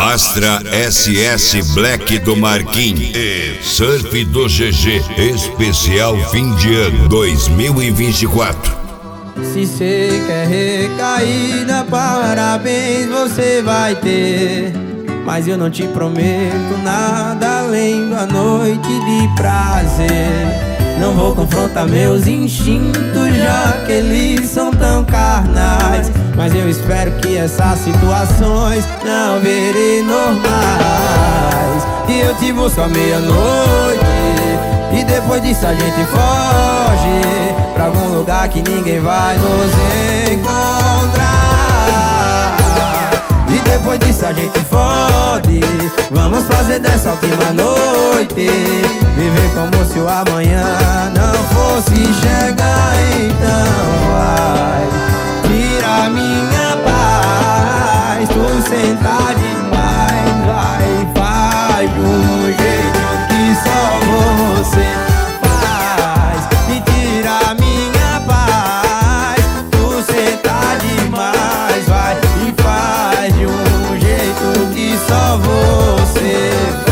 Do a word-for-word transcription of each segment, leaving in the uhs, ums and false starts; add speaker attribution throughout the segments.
Speaker 1: Astra S S Black do Marquinhos e Surf do G G especial fim de ano dois mil e vinte e quatro.
Speaker 2: Se cê quer recaída, parabéns você vai ter. Mas eu não te prometo nada além da noite de prazer. Não vou confrontar meus instintos, já que eles são tão carnais. Mas eu espero que essas situações não virem normais. E eu te busco à meia-noite, e depois disso a gente foge pra algum lugar que ninguém vai nos encontrar. E depois disso a gente fode. Vamos fazer dessa última noite viver como se o amanhã não fosse chegar. Então vai, tira minha paz. Tu senta demais, vai, faz de um jeito que só você faz. E tira minha paz. Tu senta demais, vai, e faz de um jeito que só você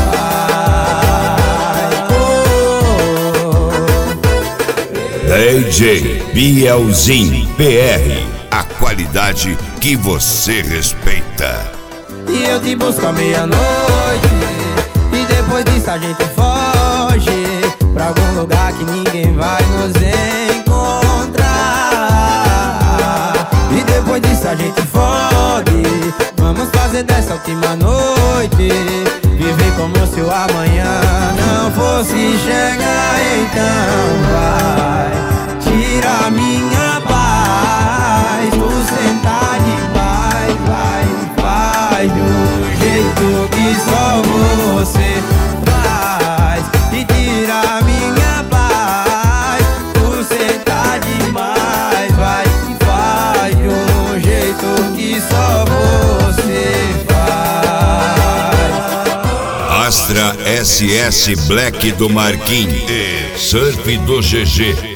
Speaker 2: faz. Oh.
Speaker 1: D J Bielzinho P R, a qualidade que você respeita.
Speaker 2: E eu te busco à meia-noite, e depois disso a gente foge pra algum lugar que ninguém vai nos encontrar. E depois disso a gente fode. Vamos fazer dessa última noite viver como se o amanhã não fosse chegar. Então vai, tira minha paz. Tu sentar demais, vai, faz de um jeito que só você faz. E tira minha paz. Tu sentar demais, vai, e faz de um jeito que só você faz.
Speaker 1: Astra S S Black do Marquinhos e Surf do G G